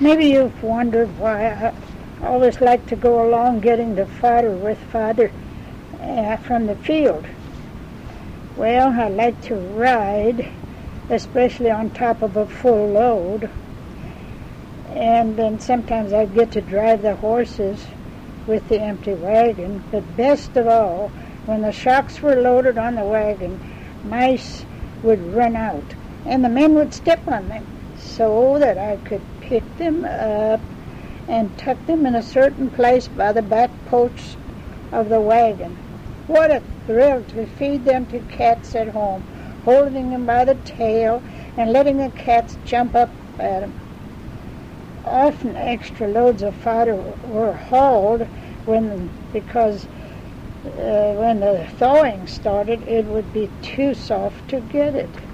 Maybe you've wondered why I always like to go along getting the fodder with Father from the field. Well, I like to ride, especially on top of a full load. And then sometimes I get to drive the horses with the empty wagon. But best of all, when the shocks were loaded on the wagon, mice would run out, and the men would step on them so that I could pick them up and tuck them in a certain place by the back post of the wagon. What a thrill to feed them to cats at home, holding them by the tail and letting the cats jump up at them. Often extra loads of fodder were hauled because when the thawing started, it would be too soft to get it.